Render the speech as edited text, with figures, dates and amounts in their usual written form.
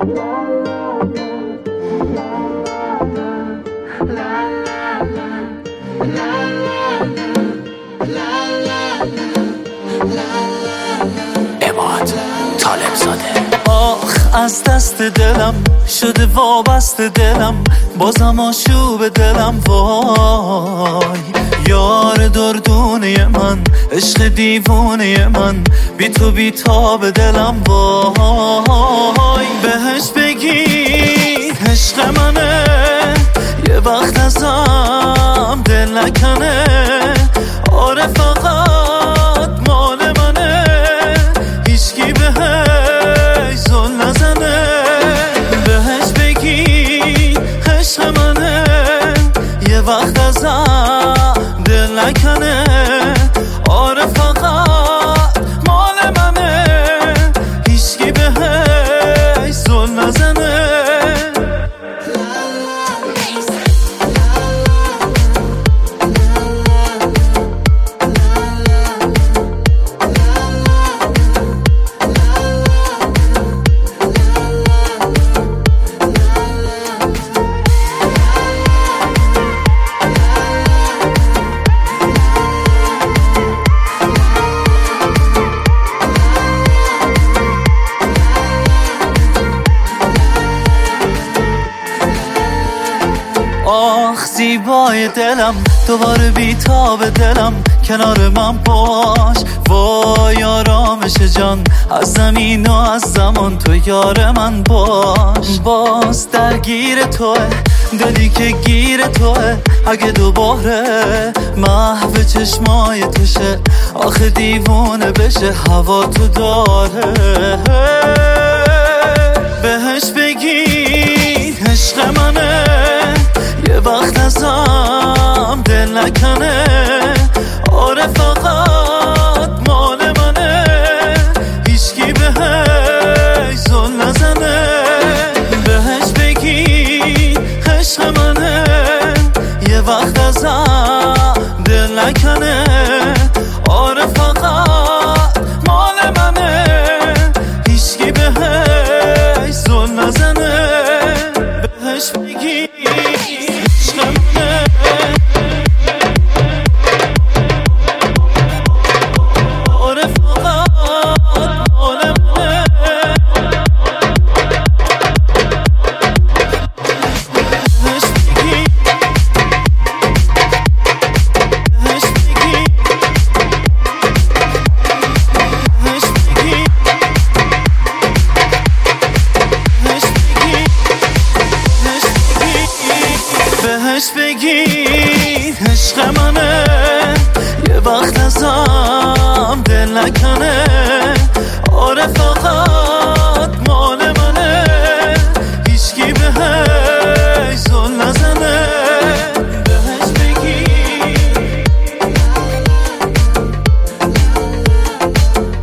عماد طالب زاده. آخ از دست دلم شده وابسته دلم، بازم آشوب دلم وای. یار دردونه من، عشق دیوونه من، بی تو بی تاب دلم وای. بهش بگی عشق منه، یه وقت ازم دل نکنه. آره فقط مال منه، هیچکی بهش زل نزنه. بهش بگی عشق منه، یه وقت ازم دل نکنه. آره فقط مال منه، هیچکی بهش زل نزنه. آخ زیبای دلم، دوباره بیتاب دلم، کنار من باش. وای آرامش جان، از زمین و از زمان تو یار من باش. باز درگیر توه دلی که گیر توه، اگه دوباره محو چشمای توشه، آخه دیوونه بشه هوا تو داره. بهش بگی عشق منه، یه وقت ازم دل نکنه. آره فقط مال منه، هیچکی بهش زل نزنه. بهش بگی عشق منه، یه وقت ازم دل نکنه. آره فقط مال منه، هیچکی بهش زل نزنه. بهش بگی بهش بگی عشق منه، یه وقت ازم دل نکنه.